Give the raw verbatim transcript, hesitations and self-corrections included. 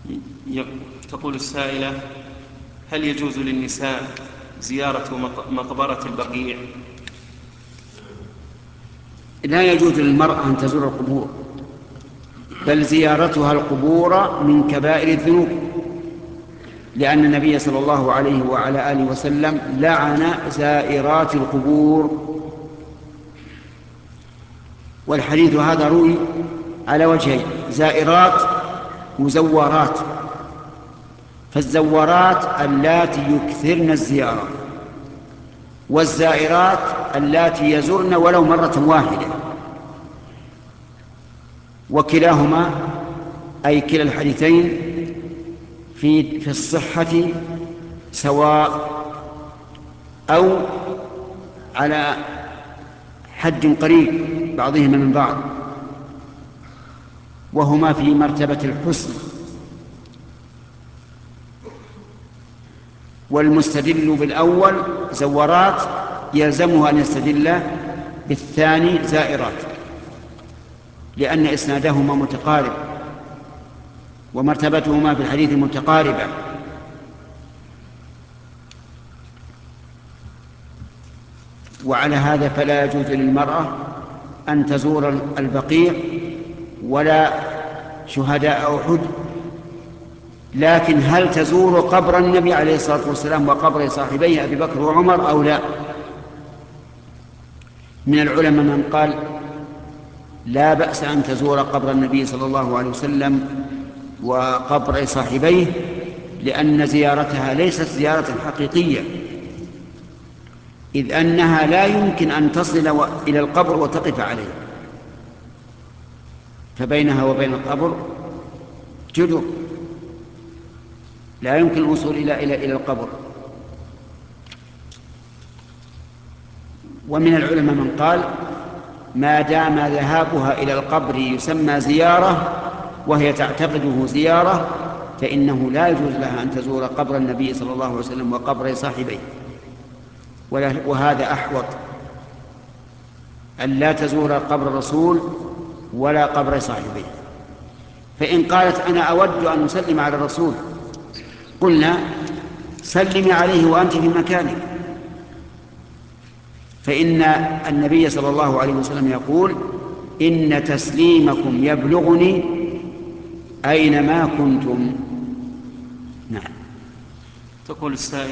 تقول السائلة: هل يجوز للنساء زيارة مقبرة البقيع؟ لا يجوز للمرأة أن تزور القبور، بل زيارتها القبور من كبائر الذنوب، لأن النبي صلى الله عليه وعلى آله وسلم لعن زائرات القبور. والحديث هذا روي على وجهين: زائرات وزوارات. فالزوارات اللاتي يكثرن الزيارة، والزائرات اللاتي يزرن ولو مرة واحدة. وكلاهما أي كلا الحديثين في في الصحة سواء أو على حد قريب بعضهما من بعض، وهما في مرتبة الحسن. والمستدل بالأول زورات يلزمه أن يستدل بالثاني زائرات، لأن إسنادهما متقارب ومرتبتهما في الحديث متقاربة. وعلى هذا فلا يجوز للمرأة أن تزور البقيع ولا شهداء أحد. لكن هل تزور قبر النبي عليه الصلاة والسلام وقبر صاحبيه أبي بكر وعمر أو لا؟ من العلماء من قال لا بأس أن تزور قبر النبي صلى الله عليه وسلم وقبر صاحبيه، لأن زيارتها ليست زيارة حقيقية، إذ أنها لا يمكن أن تصل إلى القبر وتقف عليه، فبينها وبين القبر جدر لا يمكن الوصول إلى إلى إلى القبر. ومن العلماء من قال ما دام ذهابها إلى القبر يسمى زيارة وهي تعتقده زيارة، فإنه لا يجوز لها أن تزور قبر النبي صلى الله عليه وسلم وقبر صاحبيه. وهذا أحوط، أن لا تزور قبر الرسول ولا قبر صاحبيه. فإن قالت أنا أود أن أسلم على الرسول، قلنا سلمي عليه وأنت في مكانك، فإن النبي صلى الله عليه وسلم يقول إن تسليمكم يبلغني أينما كنتم. نعم. تقول السائل: